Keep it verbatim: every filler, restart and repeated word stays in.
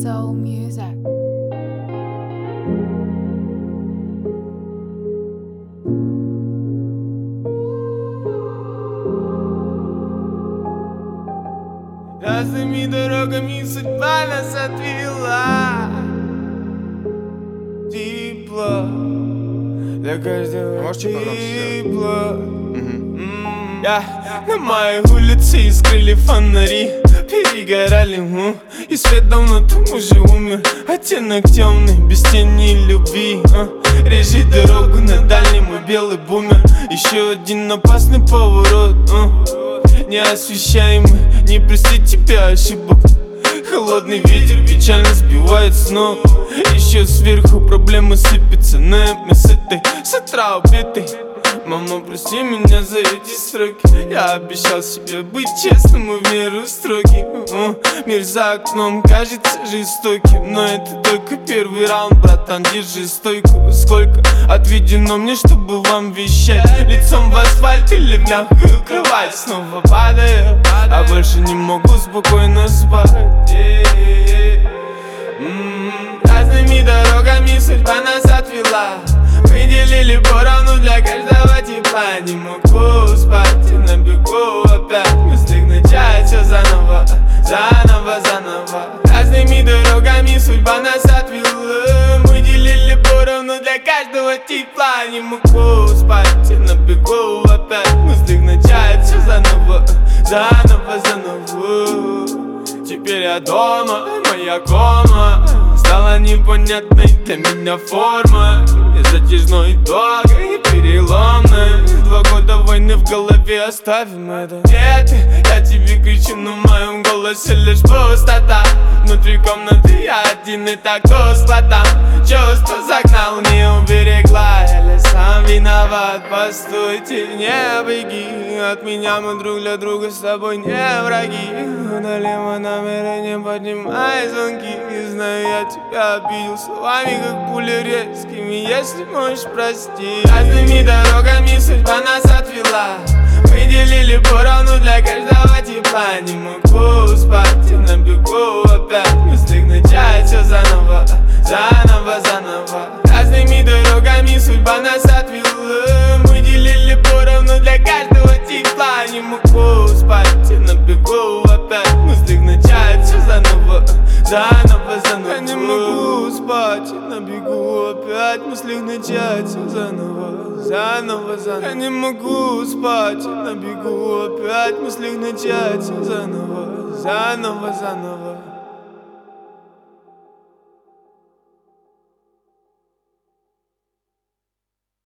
Soul music. Разными дорогами судьба нас отвела. Тепло для каждого, тепло. Я на моей улице искрыли фонари, перегорали, му, и свет давно там уже умер. Оттенок темный, без тени любви, а. Режет дорогу на дальнем мой белый бумер. Еще один опасный поворот, а. Неосвещаемый, не простить тебя ошибок. Холодный ветер печально сбивает с ног. Еще сверху проблемы сыпятся на с этой, с утра убитой. Мама, прости меня за эти строки. Я обещал себе быть честным и в меру строгий. Мир за окном кажется жестоким, но это только первый раунд, братан, держи стойку. Сколько отведено мне, чтобы вам вещать? Лицом в асфальт или в мягкую кровать? Снова падаю, а больше не могу спокойно спать. Разными дорогами судьба нас отвела. Выделили поровну для каждого тепла. Не могу спать и на бегу опять. Мысли начать все заново, заново, заново. Разными дорогами судьба нас отвела. Выделили поровну для каждого тепла. Не могу спать и на бегу опять. Мысли начать все заново, заново, заново. Теперь я дома, моя кома стала непонятной для меня форма. И затяжной, долгой, переломной. Два года войны в голове, оставим это. Нет, я тебе кричу, но в моем голосе лишь пустота. Внутри комнаты я один и так тускло там. Чувство загнал, не уберегла. Я сам виноват, постойте, не беги от меня, мы друг для друга с тобой не враги. Удали мой номер и не поднимай звонки. Знаю, я тебя обидел словами, как пули резкими. Если можешь, прости. Разными дорогами судьба нас отвела. Выделили поровну для каждого тепла. Не могу спать и на бегу опять. Мысли начать все заново, заново, заново. Разными дорогами судьба нас отвела. Выделили поровну для каждого тепла. Не могу спать и на бегу опять. Мысли начать все заново, заново, заново. Я не могу спать и на бегу опять. Мысли начать все заново, заново, заново. Я не могу спать и на бегу опять. Мысли начать все заново, заново, заново.